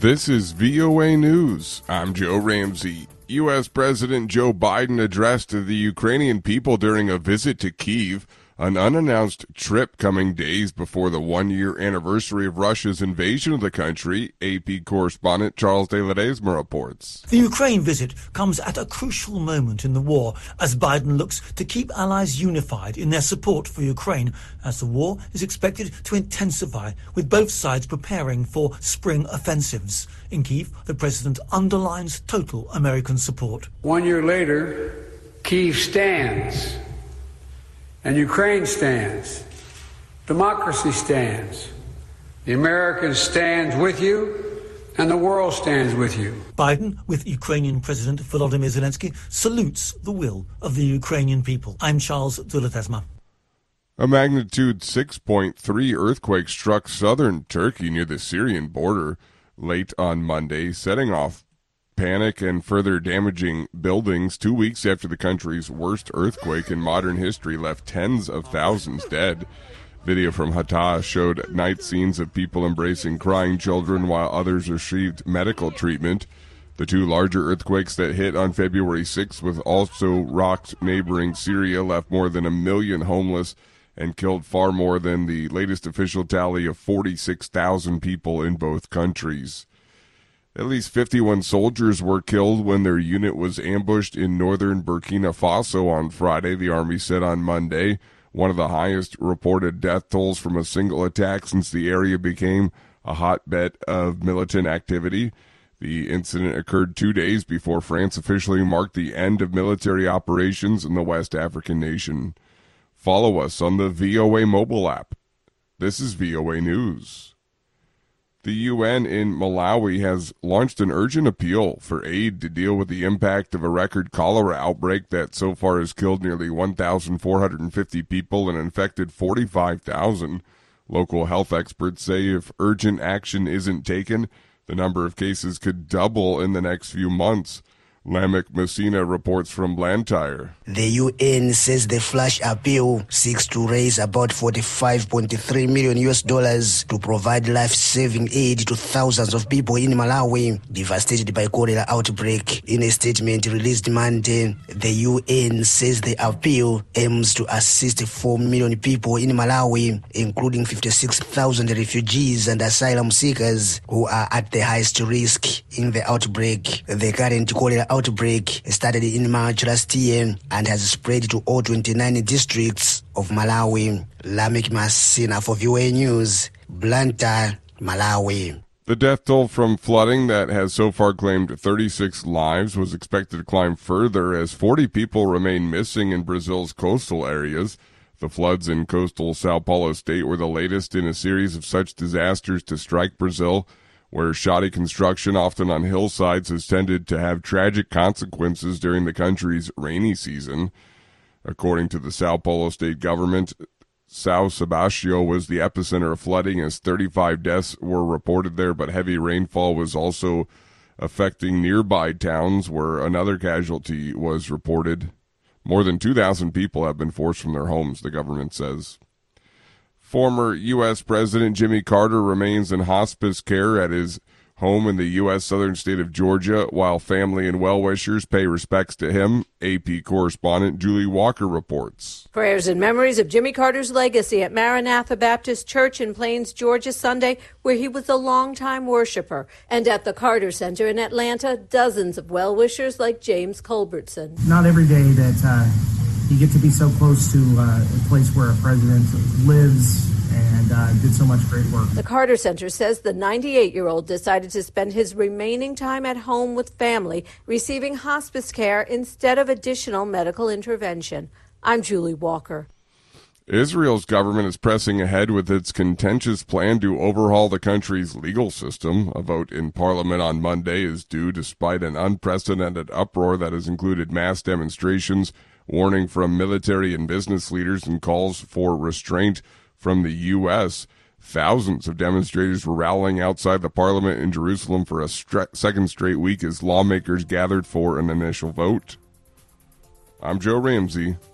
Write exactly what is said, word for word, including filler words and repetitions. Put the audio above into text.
This is V O A News. I'm Joe Ramsey. U S. President Joe Biden addressed the Ukrainian people during a visit to Kyiv, an unannounced trip coming days before the one-year anniversary of Russia's invasion of the country, A P correspondent Charles de Ledesma reports. The Ukraine visit comes at a crucial moment in the war as Biden looks to keep allies unified in their support for Ukraine as the war is expected to intensify, with both sides preparing for spring offensives. In Kyiv, the president underlines total American support. One year later, Kyiv stands. And Ukraine stands. Democracy stands. The Americans stand with you, and the world stands with you. Biden, with Ukrainian President Volodymyr Zelensky, salutes the will of the Ukrainian people. I'm Charles de Ledesma. A magnitude six point three earthquake struck southern Turkey near the Syrian border late on Monday, setting off panic and further damaging buildings two weeks after the country's worst earthquake in modern history left tens of thousands dead. Video from Hatay showed night scenes of people embracing crying children while others received medical treatment. The two larger earthquakes that hit on February sixth with also rocked neighboring Syria left more than a million homeless and killed far more than the latest official tally of forty-six thousand people in both countries. At least fifty-one soldiers were killed when their unit was ambushed in northern Burkina Faso on Friday, the Army said on Monday, one of the highest reported death tolls from a single attack since the area became a hotbed of militant activity. The incident occurred two days before France officially marked the end of military operations in the West African nation. Follow us on the V O A mobile app. This is V O A News. The U N in Malawi has launched an urgent appeal for aid to deal with the impact of a record cholera outbreak that so far has killed nearly one thousand four hundred fifty people and infected forty-five thousand. Local health experts say if urgent action isn't taken, the number of cases could double in the next few months. Lamek Messina reports from Blantyre. The U N says the flash appeal seeks to raise about forty-five point three million U S dollars to provide life-saving aid to thousands of people in Malawi devastated by cholera outbreak. In a statement released Monday, the U N says the appeal aims to assist four million people in Malawi, including fifty-six thousand refugees and asylum seekers who are at the highest risk in the outbreak. The current cholera outbreak started in March last year and has spread to all twenty-nine districts of Malawi. Lamek Messina for V O A News, Blantyre, Malawi. The death toll from flooding that has so far claimed thirty-six lives was expected to climb further as forty people remain missing in Brazil's coastal areas. The floods in coastal Sao Paulo state were the latest in a series of such disasters to strike Brazil, where shoddy construction, often on hillsides, has tended to have tragic consequences during the country's rainy season. According to the Sao Paulo state government, São Sebastião was the epicenter of flooding as thirty-five deaths were reported there, but heavy rainfall was also affecting nearby towns where another casualty was reported. More than two thousand people have been forced from their homes, the government says. Former U S. President Jimmy Carter remains in hospice care at his home in the U S southern state of Georgia, while family and well-wishers pay respects to him. A P correspondent Julie Walker reports. Prayers and memories of Jimmy Carter's legacy at Maranatha Baptist Church in Plains, Georgia, Sunday, where he was a longtime worshiper. And at the Carter Center in Atlanta, dozens of well-wishers like James Culbertson. Not every day that uh, you get to be so close to uh, a place where a president lives and uh, did so much great work. The Carter Center says the ninety-eight-year-old decided to spend his remaining time at home with family, receiving hospice care instead of additional medical intervention. I'm Julie Walker. Israel's government is pressing ahead with its contentious plan to overhaul the country's legal system. A vote in parliament on Monday is due despite an unprecedented uproar that has included mass demonstrations, warning from military and business leaders, and calls for restraint from the U S Thousands of demonstrators were rallying outside the parliament in Jerusalem for a stre- second straight week as lawmakers gathered for an initial vote. I'm Joe Ramsey.